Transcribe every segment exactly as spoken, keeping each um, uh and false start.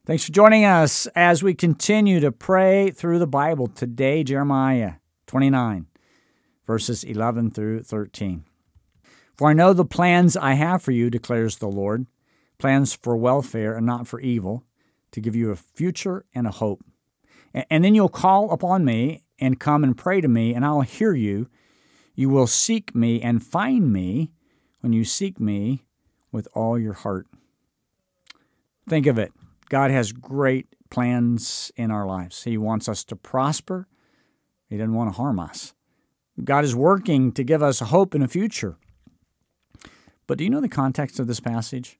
Thanks for joining us as we continue to pray through the Bible. Today, Jeremiah twenty-nine, verses eleven through thirteen. For I know the plans I have for you, declares the Lord, plans for welfare and not for evil, to give you a future and a hope. And then you'll call upon me and come and pray to me, and I'll hear you. You will seek me and find me when you seek me with all your heart. Think of it. God has great plans in our lives. He wants us to prosper. He doesn't want to harm us. God is working to give us hope in a future. But do you know the context of this passage?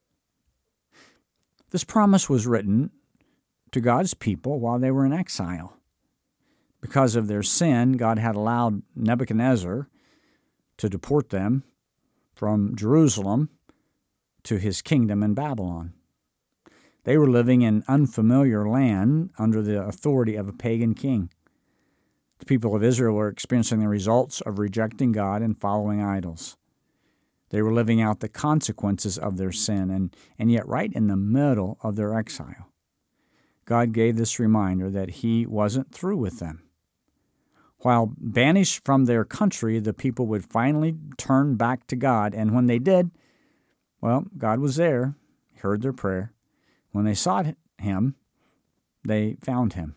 This promise was written to God's people while they were in exile. Because of their sin, God had allowed Nebuchadnezzar to deport them from Jerusalem to his kingdom in Babylon. They were living in unfamiliar land under the authority of a pagan king. The people of Israel were experiencing the results of rejecting God and following idols. They were living out the consequences of their sin, and, and yet right in the middle of their exile, God gave this reminder that He wasn't through with them. While banished from their country, the people would finally turn back to God, and when they did, well, God was there, He heard their prayer. When they sought Him, they found Him.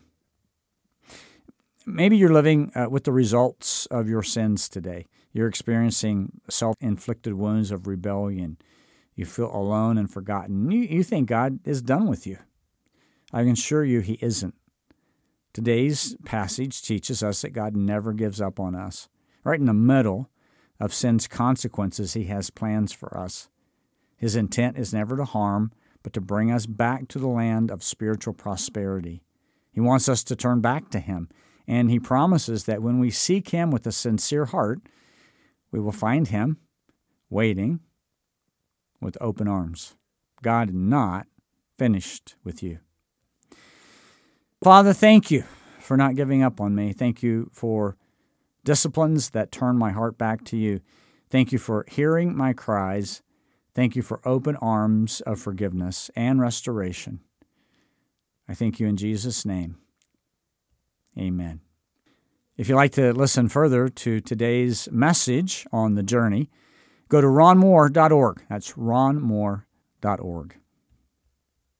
Maybe you're living uh, with the results of your sins today. You're experiencing self-inflicted wounds of rebellion. You feel alone and forgotten. You, you think God is done with you. I can assure you He isn't. Today's passage teaches us that God never gives up on us. Right in the middle of sin's consequences, He has plans for us. His intent is never to harm, but to bring us back to the land of spiritual prosperity. He wants us to turn back to Him, and He promises that when we seek Him with a sincere heart, we will find Him waiting with open arms. God is not finished with you. Father, thank you for not giving up on me. Thank you for disciplines that turn my heart back to you. Thank you for hearing my cries. Thank you for open arms of forgiveness and restoration. I thank you in Jesus' name. Amen. If you'd like to listen further to today's message on the journey, go to ron moore dot org. That's ron moore dot org.